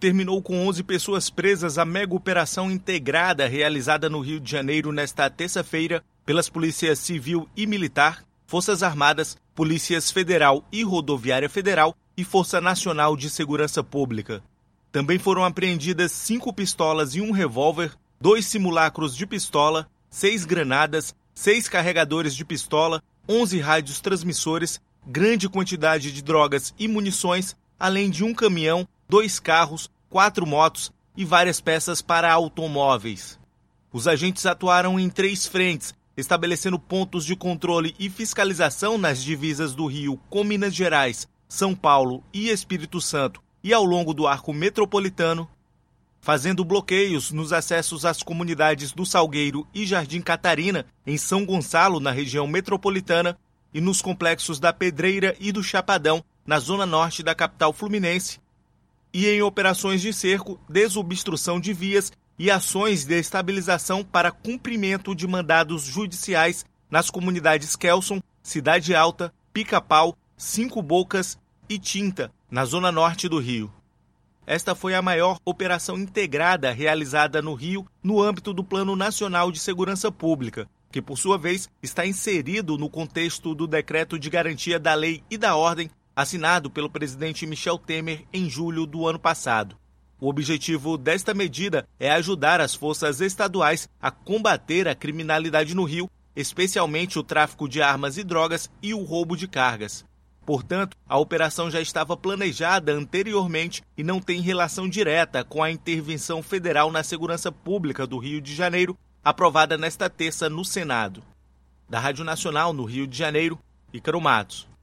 terminou com 11 pessoas presas a mega operação integrada realizada no Rio de Janeiro nesta terça-feira pelas polícias civil e militar, Forças Armadas, Polícias Federal e Rodoviária Federal e Força Nacional de Segurança Pública. Também foram apreendidas 5 pistolas e um revólver, 2 simulacros de pistola, 6 granadas, 6 carregadores de pistola, 11 rádios transmissores, grande quantidade de drogas e munições, além de um caminhão, 2 carros, 4 motos e várias peças para automóveis. Os agentes atuaram em 3 frentes, estabelecendo pontos de controle e fiscalização nas divisas do Rio com Minas Gerais, São Paulo e Espírito Santo e ao longo do arco metropolitano, fazendo bloqueios nos acessos às comunidades do Salgueiro e Jardim Catarina, em São Gonçalo, na região metropolitana, e nos complexos da Pedreira e do Chapadão, na zona norte da capital fluminense, e em operações de cerco, desobstrução de vias e ações de estabilização para cumprimento de mandados judiciais nas comunidades Kelson, Cidade Alta, Pica-Pau, 5 Bocas e Tinta, na zona norte do Rio. Esta foi a maior operação integrada realizada no Rio no âmbito do Plano Nacional de Segurança Pública, que, por sua vez, está inserido no contexto do Decreto de Garantia da Lei e da Ordem, assinado pelo presidente Michel Temer em julho do ano passado. O objetivo desta medida é ajudar as forças estaduais a combater a criminalidade no Rio, especialmente o tráfico de armas e drogas e o roubo de cargas. Portanto, a operação já estava planejada anteriormente e não tem relação direta com a intervenção federal na segurança pública do Rio de Janeiro, aprovada nesta terça no Senado. Da Rádio Nacional, no Rio de Janeiro, Ícaro Matos.